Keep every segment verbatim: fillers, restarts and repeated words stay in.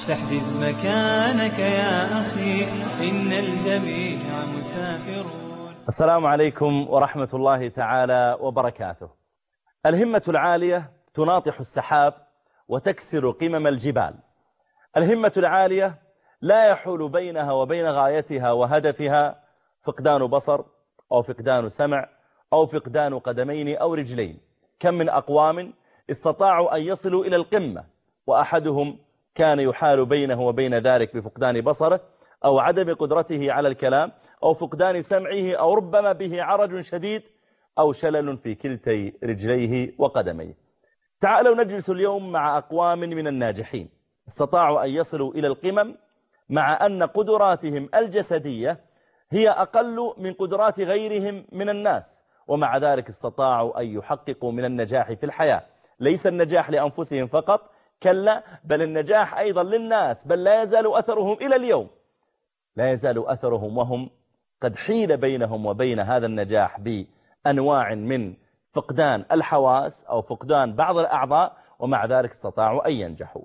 استحدث مكانك يا أخي إن الجميع مسافرون. السلام عليكم ورحمة الله تعالى وبركاته. الهمة العالية تناطح السحاب وتكسر قمم الجبال. الهمة العالية لا يحول بينها وبين غايتها وهدفها فقدان بصر أو فقدان سمع أو فقدان قدمين أو رجلين. كم من أقوام استطاعوا أن يصلوا إلى القمة وأحدهم كان يحال بينه وبين ذلك بفقدان بصره أو عدم قدرته على الكلام أو فقدان سمعه أو ربما به عرج شديد أو شلل في كلتي رجليه وقدميه. تعالوا نجلس اليوم مع أقوام من الناجحين استطاعوا أن يصلوا إلى القمم مع أن قدراتهم الجسدية هي أقل من قدرات غيرهم من الناس، ومع ذلك استطاعوا أن يحققوا من النجاح في الحياة. ليس النجاح لأنفسهم فقط، كلا، بل النجاح أيضا للناس، بل لا يزال أثرهم إلى اليوم، لا يزال أثرهم وهم قد حيل بينهم وبين هذا النجاح بأنواع من فقدان الحواس أو فقدان بعض الأعضاء، ومع ذلك استطاعوا أن ينجحوا.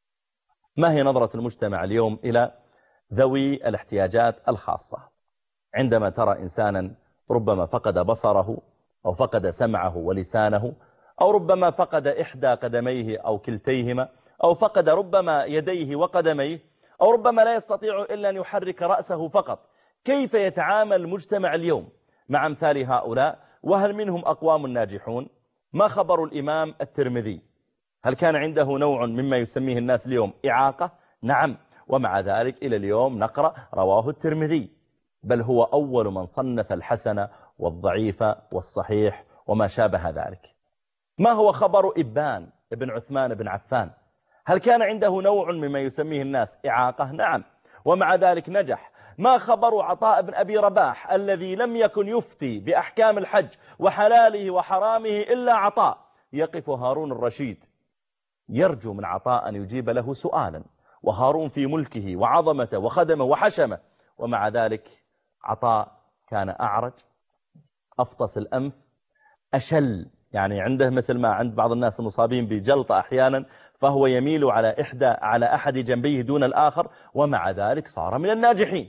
ما هي نظرة المجتمع اليوم إلى ذوي الاحتياجات الخاصة؟ عندما ترى إنسانا ربما فقد بصره أو فقد سمعه ولسانه أو ربما فقد إحدى قدميه أو كلتيهما أو فقد ربما يديه وقدميه أو ربما لا يستطيع إلا أن يحرك رأسه فقط، كيف يتعامل المجتمع اليوم مع أمثال هؤلاء؟ وهل منهم أقوام ناجحون؟ ما خبر الإمام الترمذي؟ هل كان عنده نوع مما يسميه الناس اليوم إعاقة؟ نعم، ومع ذلك إلى اليوم نقرأ رواه الترمذي، بل هو أول من صنف الحسن والضعيف والصحيح وما شابه ذلك. ما هو خبر إبان ابن عثمان بن عفان؟ هل كان عنده نوع مما يسميه الناس إعاقة؟ نعم، ومع ذلك نجح. ما خبر عطاء بن أبي رباح الذي لم يكن يفتي بأحكام الحج وحلاله وحرامه إلا عطاء؟ يقف هارون الرشيد يرجو من عطاء أن يجيب له سؤالا، وهارون في ملكه وعظمته وخدمه وحشمه، ومع ذلك عطاء كان أعرج، أفطس الأنف، أشل، يعني عنده مثل ما عند بعض الناس المصابين بجلطة أحيانا، فهو يميل على إحدى على أحد جنبيه دون الآخر، ومع ذلك صار من الناجحين.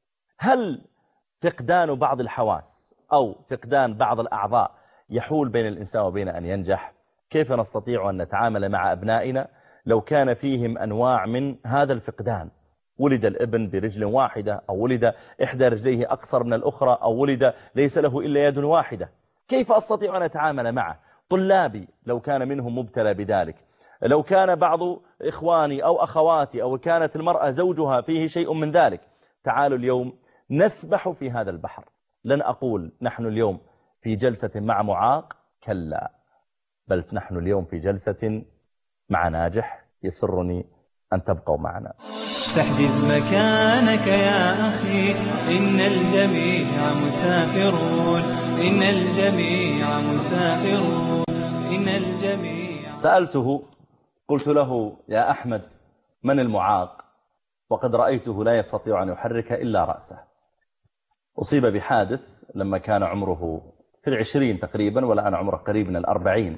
هل فقدان بعض الحواس أو فقدان بعض الأعضاء يحول بين الإنسان وبين أن ينجح؟ كيف نستطيع أن نتعامل مع أبنائنا لو كان فيهم أنواع من هذا الفقدان؟ ولد الابن برجل واحدة أو ولد إحدى رجليه أقصر من الأخرى أو ولد ليس له إلا يد واحدة، كيف أستطيع أن أتعامل معه؟ طلابي لو كان منهم مبتلى بذلك، لو كان بعض إخواني أو أخواتي أو كانت المرأة زوجها فيه شيء من ذلك. تعالوا اليوم نسبح في هذا البحر. لن أقول نحن اليوم في جلسة مع معاق، كلا، بل نحن اليوم في جلسة مع ناجح. يسرني أن تبقوا معنا. استحدث مكانك يا أخي إن الجميع مسافرون، إن الجميع مسافرون، إن الجميع. سألته قلت له: يا أحمد، من المعاق؟ وقد رأيته لا يستطيع أن يحرك إلا رأسه. أصيب بحادث لما كان عمره في العشرين تقريبا، والآن عمره قريب من الأربعين،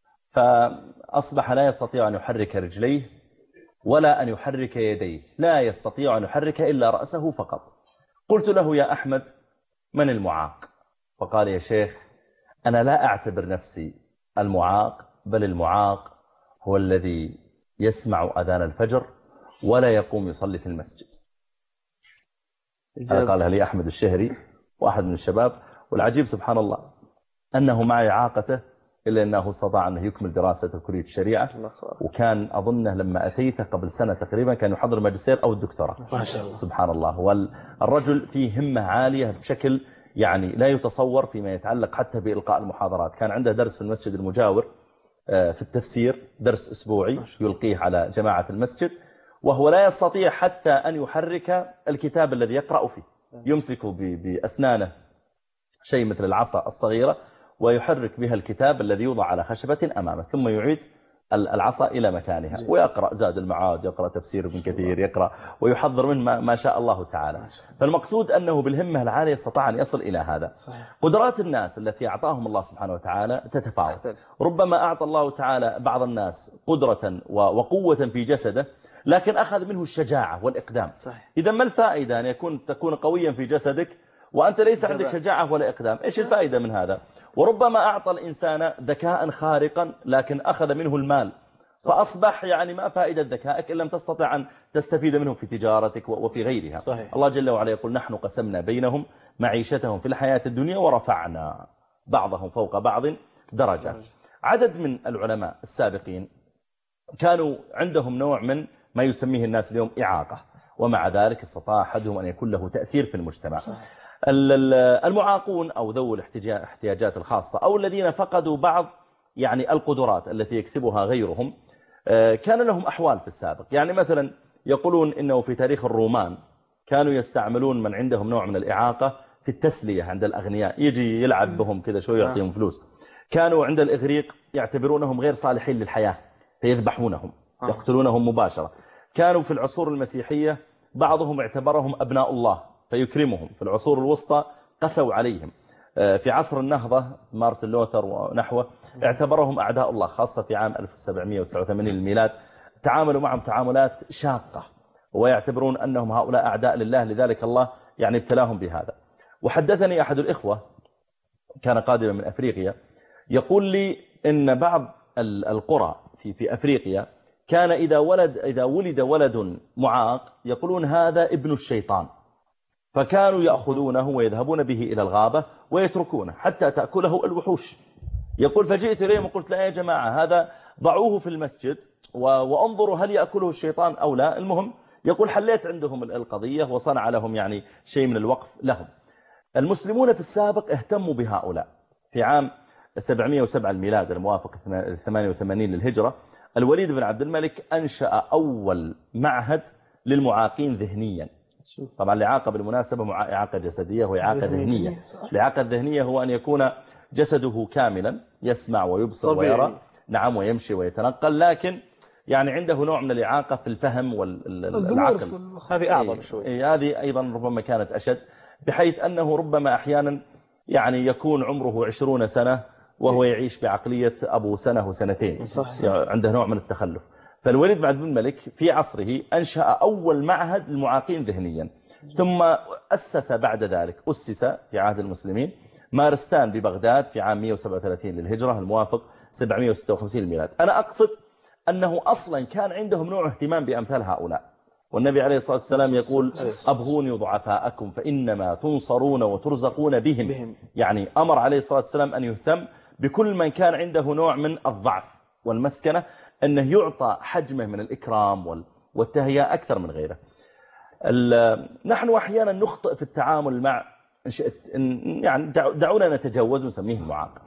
فأصبح لا يستطيع أن يحرك رجليه ولا أن يحرك يديه، لا يستطيع أن يحرك إلا رأسه فقط. قلت له: يا أحمد، من المعاق؟ فقال: يا شيخ، أنا لا أعتبر نفسي المعاق، بل المعاق هو الذي يسمع أذان الفجر ولا يقوم يصلي في المسجد. هذا قالها لي أحمد الشهري، واحد من الشباب. والعجيب سبحان الله أنه مع إعاقته إلا أنه استطاع أنه يكمل دراسته في كلية الشريعة، وكان أظنه لما أتيته قبل سنة تقريبا كان يحضر ماجستير أو الدكتوراه. ما شاء الله سبحان الله. والرجل فيه همة عالية بشكل يعني لا يتصور فيما يتعلق حتى بإلقاء المحاضرات. كان عنده درس في المسجد المجاور في التفسير، درس أسبوعي يلقيه على جماعة المسجد، وهو لا يستطيع حتى أن يحرك الكتاب الذي يقرأ فيه، يمسك بأسنانه شيء مثل العصا الصغيرة ويحرك بها الكتاب الذي يوضع على خشبة أمامه، ثم يعيد العصا إلى مكانها ويقرأ زاد المعاد، يقرأ تفسير ابن كثير، يقرأ ويحضر منه ما شاء الله تعالى. فالمقصود أنه بالهمة العالية استطاع أن يصل إلى هذا. قدرات الناس التي أعطاهم الله سبحانه وتعالى تتفاوت. ربما أعطى الله تعالى بعض الناس قدرة وقوة في جسده لكن أخذ منه الشجاعة والإقدام. صحيح. إذا ما الفائدة أن يكون تكون قويا في جسدك وأنت ليس عندك شجاعة ولا إقدام؟ إيش الفائدة من هذا؟ وربما أعطى الإنسان ذكاء خارقا لكن أخذ منه المال، فأصبح يعني ما فائدة ذكائك إن لم تستطع أن تستفيد منه في تجارتك وفي غيرها. صحيح. الله جل وعلا يقول نحن قسمنا بينهم معيشتهم في الحياة الدنيا ورفعنا بعضهم فوق بعض درجات. عدد من العلماء السابقين كانوا عندهم نوع من ما يسميه الناس اليوم إعاقة، ومع ذلك استطاع أحدهم أن يكون له تأثير في المجتمع. صحيح. المعاقون أو ذو الاحتياجات الخاصة أو الذين فقدوا بعض يعني القدرات التي يكسبها غيرهم كان لهم أحوال في السابق. يعني مثلا يقولون إنه في تاريخ الرومان كانوا يستعملون من عندهم نوع من الإعاقة في التسلية عند الأغنياء، يجي يلعب بهم كذا شوي يعطيهم فلوس. كانوا عند الإغريق يعتبرونهم غير صالحين للحياة فيذبحونهم يقتلونهم مباشرة. كانوا في العصور المسيحية بعضهم اعتبرهم أبناء الله فيكرمهم. في العصور الوسطى قسوا عليهم. في عصر النهضة مارتن لوثر ونحوه اعتبرهم أعداء الله، خاصة في عام ألف وسبعمئة وتسعة وثمانين للميلاد تعاملوا معهم تعاملات شاقة ويعتبرون أنهم هؤلاء أعداء لله، لذلك الله يعني ابتلاهم بهذا. وحدثني أحد الإخوة كان قادما من أفريقيا يقول لي إن بعض القرى في في أفريقيا كان إذا ولد إذا ولد ولد معاق يقولون هذا ابن الشيطان، فكانوا يأخذونه ويذهبون به إلى الغابة ويتركونه حتى تأكله الوحوش. يقول فجئت إليهم وقلت لا يا جماعة هذا ضعوه في المسجد وانظروا هل يأكله الشيطان أو لا. المهم يقول حليت عندهم القضية وصنع لهم يعني شيء من الوقف لهم. المسلمون في السابق اهتموا بهؤلاء. في عام سبعمئة وسبعة الميلاد الموافق ثمانية وثمانين للهجرة الوليد بن عبد الملك أنشأ أول معهد للمعاقين ذهنيا. طبعا الإعاقة بالمناسبة إعاقة جسدية وإعاقة ذهنية. الإعاقة الذهنية هو أن يكون جسده كاملا يسمع ويبصر طبيعي. ويرى نعم ويمشي ويتنقل، لكن يعني عنده نوع من الإعاقة في الفهم والعقل. هذه أعظم شوي. هذه أيضا ربما كانت أشد، بحيث أنه ربما أحيانا يعني يكون عمره عشرون سنة وهو يعيش بعقلية أبو سنة وسنتين. صحيح. عنده نوع من التخلف. فالوليد بن عبد الملك في عصره أنشأ أول معهد للمعاقين ذهنيا، ثم أسس بعد ذلك أسس في عهد المسلمين مارستان ببغداد في عام مئة وسبعة وثلاثين للهجرة الموافق سبعمئة وستة وخمسين للميلاد. أنا أقصد أنه أصلا كان عندهم نوع اهتمام بأمثال هؤلاء، والنبي عليه الصلاة والسلام يقول أبغوني ضعفاءكم فإنما تنصرون وترزقون بهم. يعني أمر عليه الصلاة والسلام أن يهتم بكل من كان عنده نوع من الضعف والمسكنة، أنه يعطى حجمه من الإكرام والتهيئة أكثر من غيره. نحن أحيانا نخطئ في التعامل مع يعني دعونا نتجوز ونسميه معاق.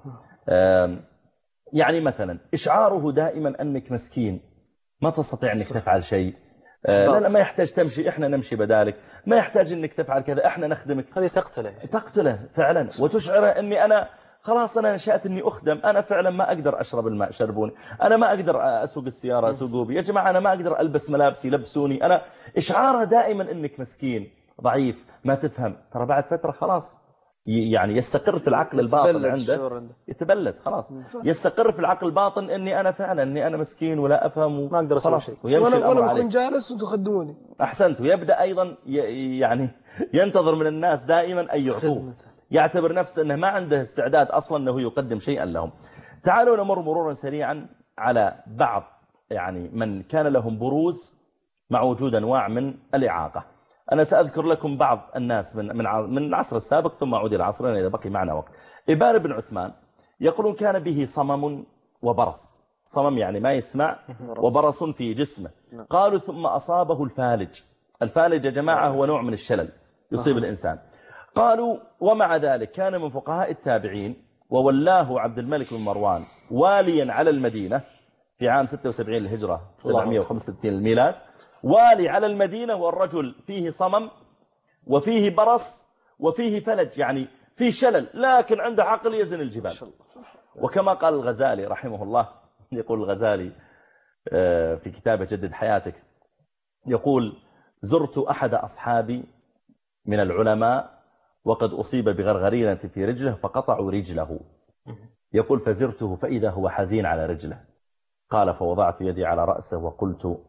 يعني مثلا إشعاره دائما أنك مسكين ما تستطيع أنك تفعل شيء، لا لا ما يحتاج تمشي إحنا نمشي بدالك، ما يحتاج أنك تفعل كذا إحنا نخدمك. هذه تقتله تقتله فعلا وتشعره أني أنا خلاص أنا نشأت أني أخدم، أنا فعلا ما أقدر أشرب الماء شربوني، أنا ما أقدر أسوق السيارة أسوقوا بي، يا جماعة أنا ما أقدر ألبس ملابسي لبسوني. أنا إشعاره دائما أنك مسكين ضعيف ما تفهم. ترى بعد فترة خلاص يعني يستقر في العقل الباطن عنده، يتبلد خلاص، يستقر في العقل الباطن أني أنا فعلا أني أنا مسكين ولا أفهم ما أقدر أسوي شيء ويمشي الأمر عليك. وأنا بكون جالس وتخدموني. أحسنت. ويبدأ أيضا يعني ينتظر من الناس دائما أن يعطوه، يعتبر نفسه أنه ما عنده استعداد أصلا أنه يقدم شيئا لهم. تعالوا نمر مرورا سريعا على بعض يعني من كان لهم بروز مع وجود أنواع من الإعاقة. أنا سأذكر لكم بعض الناس من من من العصر السابق ثم أعود إلى عصرنا إذا بقي معنا وقت. إبان بن عثمان يقولون كان به صمم وبرص. صمم يعني ما يسمع، وبرص في جسمه. قالوا ثم أصابه الفالج. الفالج يا جماعة هو نوع من الشلل يصيب الإنسان. قالوا ومع ذلك كان من فقهاء التابعين وولاه عبد الملك بن مروان واليا على المدينة في عام ستة وسبعين للهجرة سبعمئة وخمسة وستين للميلاد، والي على المدينة والرجل فيه صمم وفيه برص وفيه فلج، يعني فيه شلل لكن عنده عقل يزن الجبال. وكما قال الغزالي رحمه الله، يقول الغزالي في كتابه جدد حياتك، يقول زرت أحد أصحابي من العلماء وقد أصيب بغرغرينة في رجله فقطعوا رجله. يقول فزرته فإذا هو حزين على رجله. قال فوضعت يدي على رأسه وقلت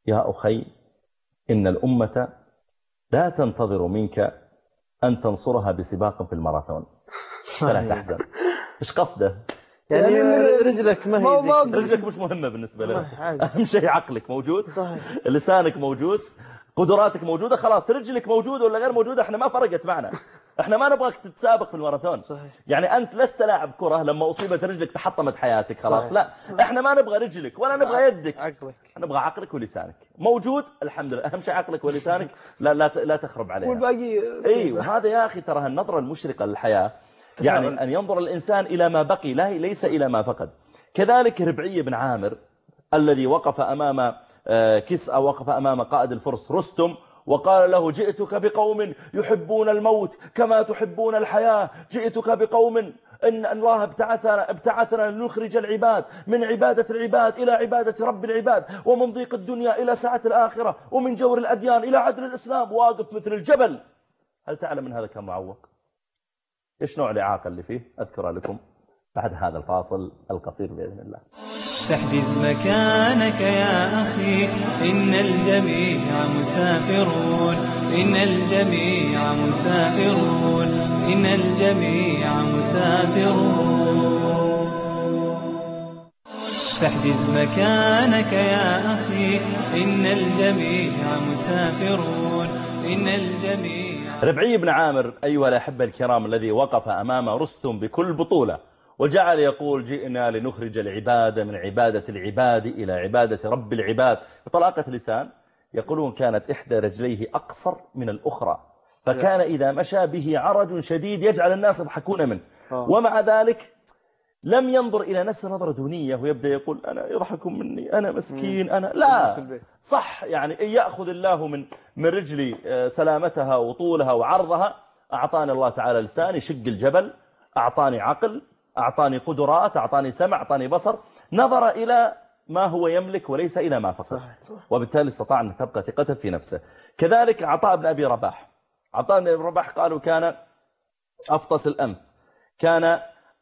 يا أخي إن الأمة لا تنتظر منك أن تنصرها بسباق في الماراثون فلا تحزن. إيش قصده؟ يعني, يعني رجلك ما هي ذيك، رجلك مش مهمة بالنسبة له، أهم شيء عقلك موجود، صحيح. لسانك موجود، قدراتك موجودة، خلاص رجلك موجودة ولا غير موجودة احنا ما فرقت معنا، احنا ما نبغاك تتسابق في الماراثون، صحيح. يعني أنت لست لاعب كرة لما أصيبت رجلك تحطمت حياتك خلاص، صحيح. لا احنا ما نبغى رجلك ولا نبغى يدك، عقلك. نبغى عقلك ولسانك موجود الحمد لله، أهم شيء عقلك ولسانك لا لا لا تخرب عليها والباقي. اي وهذا يا أخي ترى النظرة المشرقة للحياة، يعني أن ينظر الإنسان إلى ما بقي لا ليس إلى ما فقد. كذلك ربعي بن عامر الذي وقف أمام كسأ، وقف أمام قائد الفرس رستم وقال له جئتك بقوم يحبون الموت كما تحبون الحياة، جئتك بقوم إن الله ابتعثنا, ابتعثنا لنخرج العباد من عبادة العباد إلى عبادة رب العباد، ومن ضيق الدنيا إلى سعة الآخرة، ومن جور الأديان إلى عدل الإسلام، واقف مثل الجبل. هل تعلم من هذا كان معوق؟ إيش نوع الإعاقة اللي فيه؟ أذكرها لكم بعد هذا الفاصل القصير بإذن الله. تحجز مكانك يا أخي إن الجميع مسافرون، إن الجميع مسافرون، إن الجميع مسافرون. تحجز مكانك يا أخي إن الجميع مسافرون، إن الجميع. ربعي بن عامر أيها الأحبة الكرام الذي وقف أمام رستم بكل بطولة وجعل يقول جئنا لنخرج العباد من عبادة العباد إلى عبادة رب العباد بطلاقة لسان، يقولون كانت إحدى رجليه أقصر من الأخرى، فكان إذا مشى به عرج شديد يجعل الناس يضحكون منه، ومع ذلك لم ينظر إلى نفسه نظرة دونية ويبدأ يقول أنا يضحكون مني أنا مسكين أنا لا صح، يعني يأخذ الله من من رجلي سلامتها وطولها وعرضها، أعطاني الله تعالى لسان يشق الجبل، أعطاني عقل، أعطاني قدرات، أعطاني سمع، أعطاني بصر، نظر إلى ما هو يملك وليس إلى ما فقد، وبالتالي استطاع أن تبقى ثقته في نفسه. كذلك عطاء بن أبي رباح، عطاء بن أبي رباح قالوا كان أفطس الأنف، كان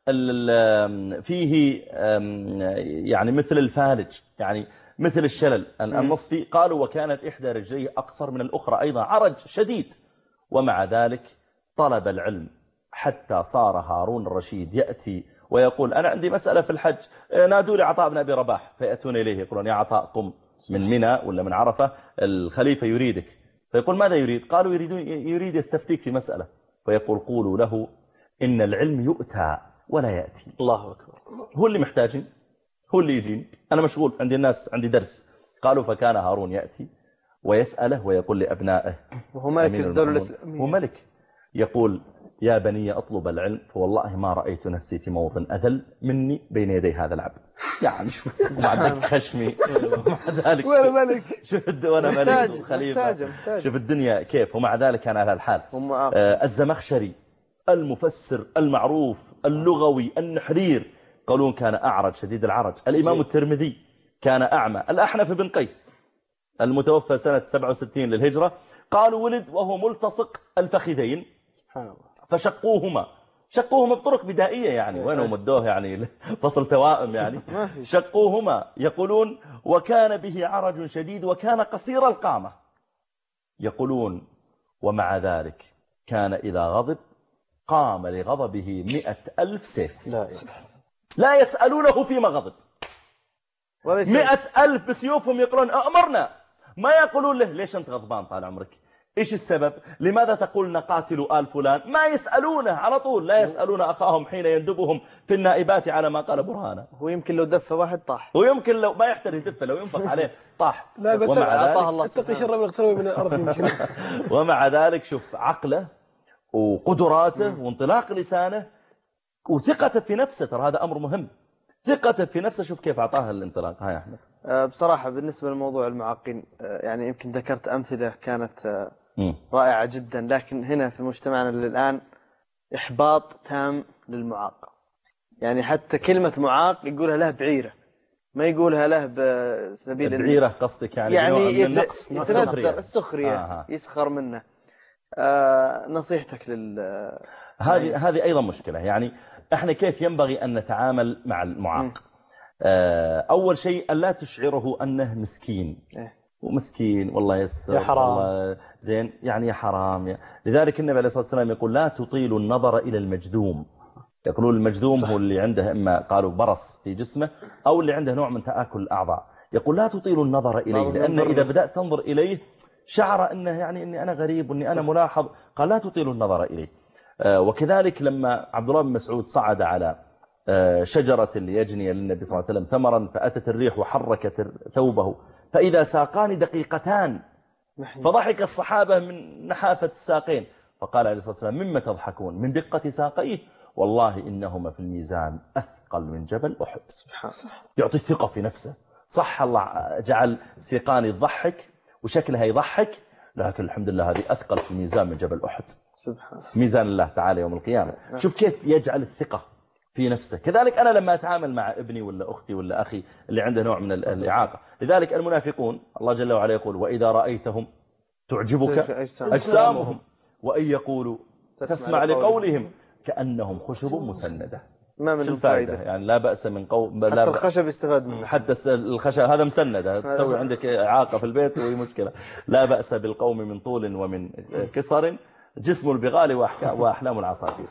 فيه يعني مثل الفالج، يعني مثل الشلل النصفي، قالوا وكانت إحدى رجليه أقصر من الأخرى أيضا، عرج شديد، ومع ذلك طلب العلم حتى صار هارون الرشيد يأتي ويقول أنا عندي مسألة في الحج، نادوا لي عطاء بن أبي رباح، فيأتون إليه يقولون يا عطاء قم من منى ولا من عرفة الخليفة يريدك، فيقول ماذا يريد؟ قالوا يريدون يريد يستفتيك في مسألة، فيقول قولوا له إن العلم يؤتى ولا يأتي. الله أكبر. هو اللي محتاجين، هو اللي يجين، أنا مشغول عندي الناس عندي درس. قالوا فكان هارون يأتي ويسأله ويقول لأبنائه وهو ملك الدولة الإسلامية، هو ملك، يقول يا بني أطلب العلم فوالله ما رأيت نفسي في موطن أذل مني بين يدي هذا العبد، يعني شوف ومع ذلك خشمي ومع ذلك وأنا ملك، شوف وأنا ملك وخليفة، شوف الدنيا كيف، ومع ذلك كان على الحال. آه الزمخشري المفسر المعروف اللغوي النحرير قالون كان أعرج شديد العرج. الإمام الترمذي كان أعمى. الأحنف بن قيس المتوفى سنة سبعة وستين للهجرة قالوا ولد وهو ملتصق الفخذين، سبحان الله، فشقوهما شقوهما بطرق بدائية، يعني وينهم ادوه يعني فصل توائم يعني شقوهما. يقولون وكان به عرج شديد وكان قصير القامة، يقولون ومع ذلك كان إذا غضب قام لغضبه مئة ألف سيف، لا, لا يسألونه فيما غضب، مئة ألف بسيوفهم يقولون أمرنا، ما يقولون له ليش أنت غضبان طال عمرك، إيش السبب، لماذا تقول نقاتل آل فلان، ما يسألونه على طول، لا يسألون أخاهم حين يندبهم في النائبات على ما قال برهانه. هو يمكن لو دفه واحد طاح، ويمكن لو ما يحتاج يدفه لو ينفق عليه طاح. لا بس أعطاه الله اتقي شر من اقترب من الأرض يمكن. ومع ذلك شوف عقله وقدراته وانطلاق لسانه وثقته في نفسه، ترى هذا أمر مهم، ثقته في نفسه، شوف كيف أعطاها الانطلاق. هاي أحمد. بصراحة بالنسبة لموضوع المعاقين يعني يمكن ذكرت أمثلة كانت رائعة جدا، لكن هنا في مجتمعنا الآن إحباط تام للمعاق، يعني حتى كلمة معاق يقولها له بعيرة، ما يقولها له بسبيل بعيرة قصدك يعني يعني النقص، السخرية, السخرية آه. يسخر منه. آه نصيحتك لل هذه هذه أيضا مشكلة، يعني احنا كيف ينبغي أن نتعامل مع المعاق؟ آه أول شيء ألا تشعره أنه مسكين ومسكين والله يستر يا حرام والله زين يعني يا حرام يا. لذلك النبي عليه الصلاة والسلام يقول لا تطيل النظر إلى المجذوم. يقولون المجذوم صح. هو اللي عنده إما قالوا برص في جسمه أو اللي عنده نوع من تآكل الأعضاء. يقول لا تطيل النظر إليه لأن إذا بدأت تنظر إليه شعر أنه يعني أني أنا غريب وأني أنا ملاحظ. قال لا تطيل النظر إليه. وكذلك لما عبد الله بن مسعود صعد على شجرة يجني للنبي صلى الله عليه وسلم ثمرا فأتت الريح وحركت ثوبه فإذا ساقان دقيقتان فضحك الصحابة من نحافة الساقين فقال عليه الصلاة والسلام مما تضحكون من دقة ساقيه والله إنهما في الميزان أثقل من جبل أحد. يعطي ثقة في نفسه. صح الله جعل سيقان يضحك وشكلها يضحك لكن الحمد لله هذه أثقل في الميزان من جبل أحد. سبحان ميزان الله تعالى يوم القيامة. شوف كيف يجعل الثقة في نفسه. كذلك أنا لما أتعامل مع ابني ولا أختي ولا أخي اللي عنده نوع من الإعاقة. لذلك المنافقون الله جل وعلا يقول وإذا رأيتهم تعجبك أجسامهم وإن يقولوا تسمع لقولهم كأنهم خشب مسندة. ما من فائدة يعني لا بأس من قول حتى الخشب يستفاد منه. حتى الخشب هذا مسندة تسوي عندك إعاقة في البيت وهي مشكلة. لا بأس بالقوم من طول ومن كسر جسم البغال وأحلام العصافير.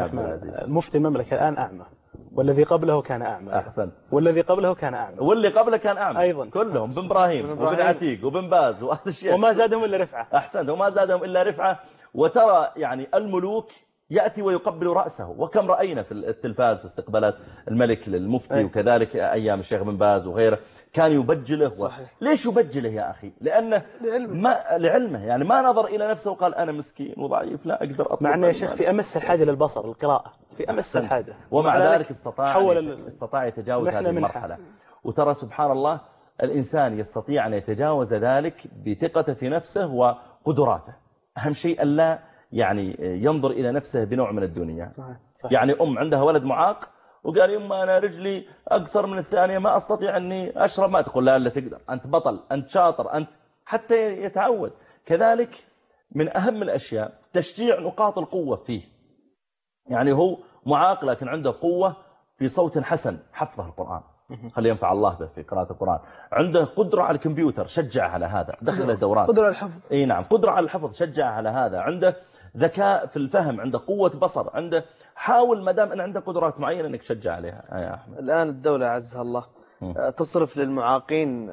مفتي المملكة الآن أعمى والذي قبله كان أعمى. أحسن. والذي قبله كان أعمى واللي قبله كان أعمى أيضا كلهم بن إبراهيم وبن عتيق وبن باز وأهل الشيخ وما زادهم إلا رفعة. أحسن وما زادهم إلا رفعة. وترى يعني الملوك يأتي ويقبل رأسه وكم رأينا في التلفاز في استقبالات الملك للمفتي. أي. وكذلك أيام الشيخ بن باز وغيره كان يبجله. صحيح. ليش يبجله يا أخي؟ لأنه لعلمه. ما لعلمه يعني ما نظر إلى نفسه وقال أنا مسكين وضعيف لا أقدر أطلب. مع أنه يا شيخ في أمس الحاجة للبصر القراءة في أمس الحاجة ومع ذلك استطاع حول استطاع يتجاوز هذه المرحلة. وترى سبحان الله الإنسان يستطيع أن يتجاوز ذلك بثقته في نفسه وقدراته. أهم شيء ألا يعني ينظر إلى نفسه بنوع من الدنيا. صحيح. يعني أم عندها ولد معاق وقال يما أنا رجلي أقصر من الثانية ما أستطيع أني أشرب ما تقول لا لا تقدر أنت بطل أنت شاطر أنت حتى يتعود. كذلك من أهم الأشياء تشجيع نقاط القوة فيه. يعني هو معاق لكن عنده قوة في صوت حسن حفظه القرآن خلي ينفع الله به في قراءة القرآن. عنده قدرة على الكمبيوتر شجع على هذا دخله دورات. قدرة على الحفظ. اي نعم قدرة على الحفظ شجع على هذا. عنده ذكاء في الفهم عنده قوة بصر عنده حاول ما دام ان عنده قدرات معينة انك تشجع عليها. يا احمد الآن الدولة عزها الله تصرف للمعاقين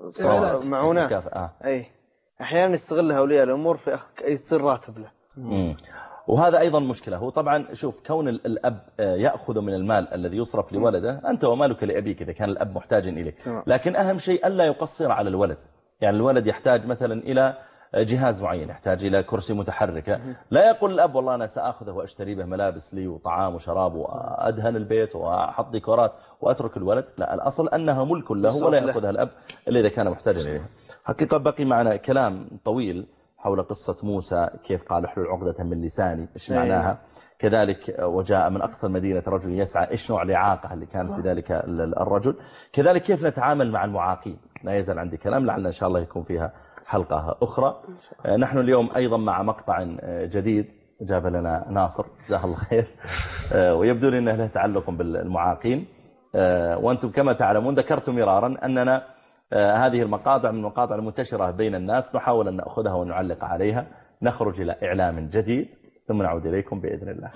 معونات. آه. اي احيانا يستغلها اولياء الامور في يصير راتب له. مم. وهذا أيضا مشكلة. هو طبعا شوف كون الأب يأخذ من المال الذي يصرف لولده أنت ومالك لأبيك إذا كان الأب محتاج إليه. لكن أهم شيء ألا يقصر على الولد. يعني الولد يحتاج مثلا إلى جهاز معين يحتاج إلى كرسي متحركة لا يقول الأب والله أنا سأخذه وأشتري به ملابس لي وطعام وشراب وأدهن البيت وأحط ديكورات وأترك الولد. لا الأصل أنها ملك له ولا يأخذها الأب إلا إذا كان محتاجا إليها. حقيقة بقي معنا كلام طويل حول قصة موسى كيف قال احلل عقدة من لساني إيش معناها. كذلك وجاء من أقصى المدينة رجل يسعى إيش نوع الإعاقة اللي كان في ذلك الرجل. كذلك كيف نتعامل مع المعاقين. لا يزال عندي كلام لعلنا إن شاء الله يكون فيها حلقة أخرى. نحن اليوم أيضا مع مقطع جديد جاب لنا ناصر جزاه الله خير ويبدو لي أنه له تعلق بالمعاقين. وأنتم كما تعلمون ذكرتم مرارا أننا هذه المقاطع من المقاطع المنتشرة بين الناس نحاول أن نأخذها ونعلق عليها. نخرج إلى إعلام جديد ثم نعود إليكم بإذن الله.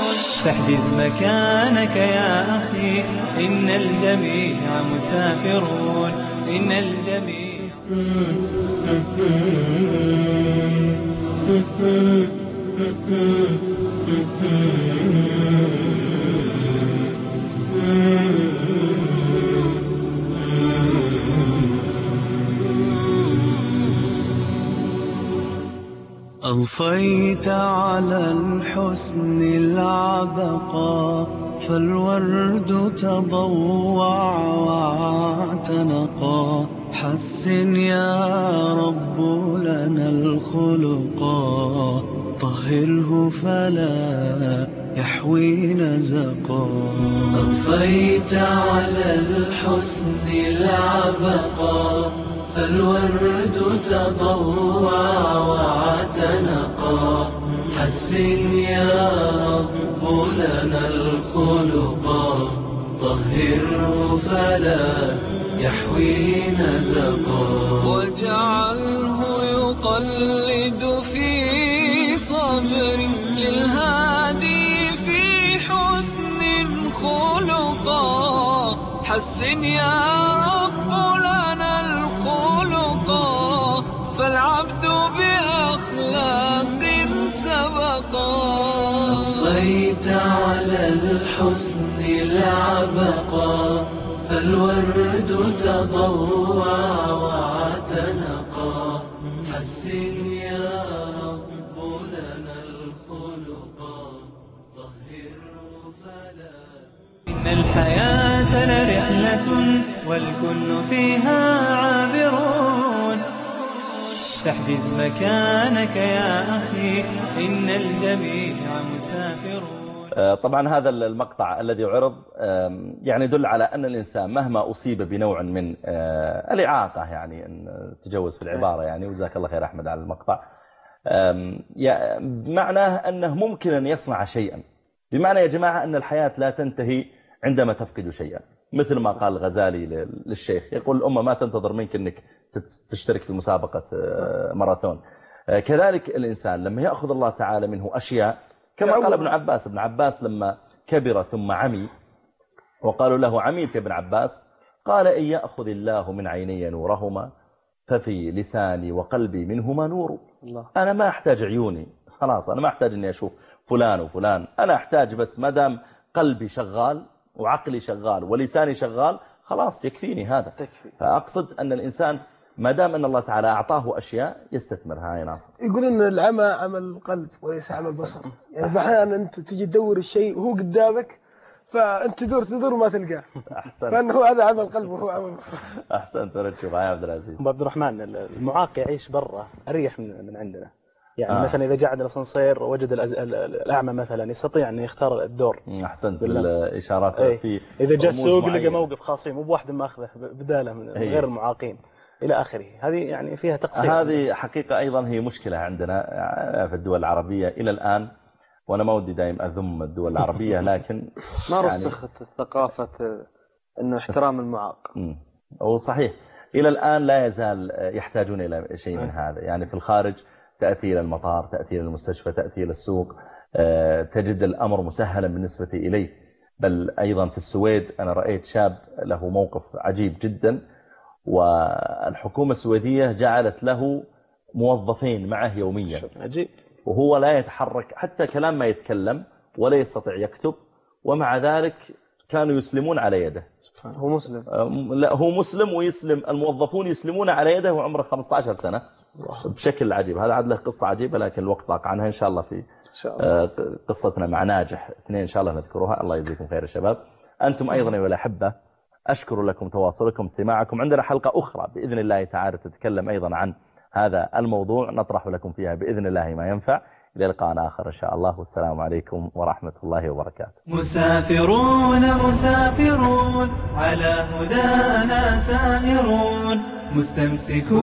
فاحجز مكانك يا أخي إن الجميع مسافرون إن الجميع أضفيت على الحسن العبقى فالورد تضوع واعتنقا حسن يا رب لنا الخلقا طهره فلا يحوي نزقا. أضفيت على الحسن العبقى فالورد تضوع واعتنقا حسن يا رب لنا الخلقا طهره فلا يحوي نزقا. واجعله يقلد في صبر للهادي في حسن خلقا حسن يا رب لنا الخلقا فالعبد بأخلاق سبقا أضفيت على الحسن العبقا فالورد تضوع واعتنقا حسن يا رب لنا الخلقا طهره فلا إن الحياة لرحلة والكل فيها عابرون فاحجز مكانك يا أخي إن الجميع مسافرون. طبعا هذا المقطع الذي عرض يعني يدل على أن الإنسان مهما أصيب بنوع من الإعاقة يعني أن تجوز في العبارة يعني وجزاك الله خير أحمد على المقطع معناه أنه ممكن أن يصنع شيئا بمعنى يا جماعة أن الحياة لا تنتهي عندما تفقد شيئا مثل ما قال الغزالي للشيخ يقول الأمة ما تنتظر منك أنك تشترك في مسابقة ماراثون كذلك الإنسان لما يأخذ الله تعالى منه أشياء كما قال ابن عباس ابن عباس لما كبر ثم عمي وقالوا له عميت يا ابن عباس قال إن يأخذ الله من عيني نورهما ففي لساني وقلبي منهما نور الله. أنا ما أحتاج عيوني خلاص أنا ما أحتاج أني أشوف فلان وفلان أنا أحتاج بس مدام قلبي شغال وعقلي شغال ولساني شغال خلاص يكفيني هذا تكفي. فأقصد أن الإنسان ما دام أن الله تعالى أعطاه أشياء يستثمرها يا ناصر. يقول إن العمى عمل القلب وليس عمل البصر يعني أحيانا أنت تجي تدور الشيء وهو قدامك فأنت تدور تدور وما تلقاه أحسن فأنه هذا عمل القلب وهو عمل البصر. أحسنت رجل يا عبد العزيز. أبو عبد الرحمن المعاق يعيش برا أريح من من عندنا يعني آه. مثلا إذا جاء عندنا الأسانسير ووجد الأعمى مثلا يستطيع أن يختار الدور. أحسنت بالإشارات ايه. في إذا جاء السوق لقى موقف خاص مو بواحد ما أخذه بداله من ايه. غير المعاقين إلى آخره. هذه يعني فيها تقصير. هذه حقيقة أيضا هي مشكلة عندنا في الدول العربية إلى الآن وأنا ما ودي دائما أذم الدول العربية لكن ما رسخت الثقافة إنه احترام المعاق. هو صحيح إلى الآن لا يزال يحتاجون إلى شيء من هذا يعني في الخارج تأتي إلى المطار تأتي إلى المستشفى تأتي إلى السوق تجد الأمر مسهلا بالنسبة إليه بل أيضا في السويد أنا رأيت شاب له موقف عجيب جدا والحكومة السويدية جعلت له موظفين معه يوميا عجيب وهو لا يتحرك حتى كلام ما يتكلم ولا يستطيع يكتب ومع ذلك كانوا يسلمون على يده. هو مسلم؟ لا هو مسلم ويسلم الموظفون يسلمون على يده وعمره خمسة عشر سنة بشكل عجيب. هذا عاد له قصة عجيبة لكن الوقت ضاق عنها إن شاء الله في إن شاء الله. قصتنا مع ناجح اثنين إن شاء الله نذكرها. الله يجزيكم خير يا شباب. أنتم أيضا يا الأحبة أشكر لكم تواصلكم استماعكم. عندنا حلقة أخرى بإذن الله تعالى تتكلم أيضا عن هذا الموضوع نطرح لكم فيها بإذن الله ما ينفع. إلى لقاء آخر إن شاء الله والسلام عليكم ورحمة الله وبركاته. مسافرون مسافرون على هدانا سائرون مستمسكون